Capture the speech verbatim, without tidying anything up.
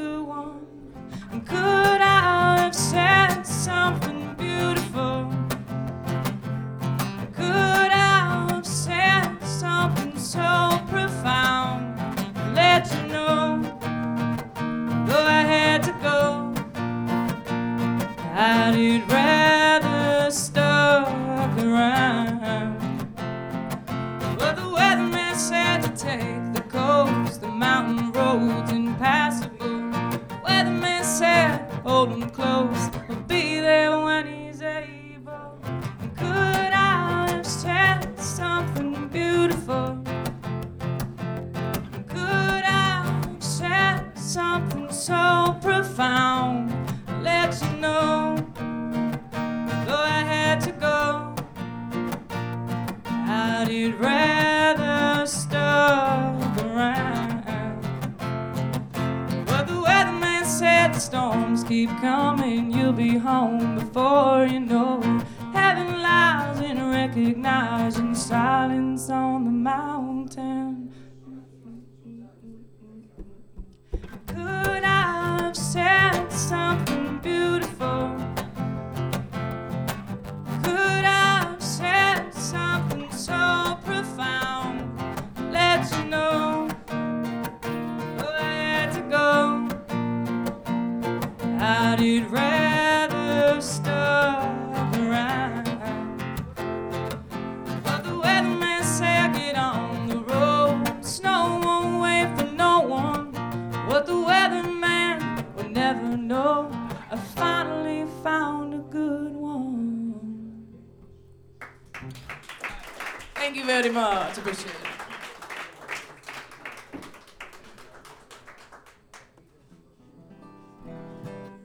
good one? And could I have said something beautiful? Could I have said something so profound? Let you know, though I had to go, I'd rather stuck around. But the weatherman said to take the coast, the mountain roads impassable. Weatherman said, hold him close, he'll be there when he's able. And could I have said something beautiful? Could I have said something so profound? Let you know, though I had to go, I'd rather stuck around. But the weatherman said the storms keep coming, you'll be home before you know it. Heaven lies in recognizing silence on the mountain. Could I have said something beautiful? Could I have said something so profound? Let you know, though I had to go, I'd rather stuck around. But the weatherman said, get on the road, snow won't wait for no one. What the weatherman would never know, I finally found a good one. Thank you very much. Appreciate it.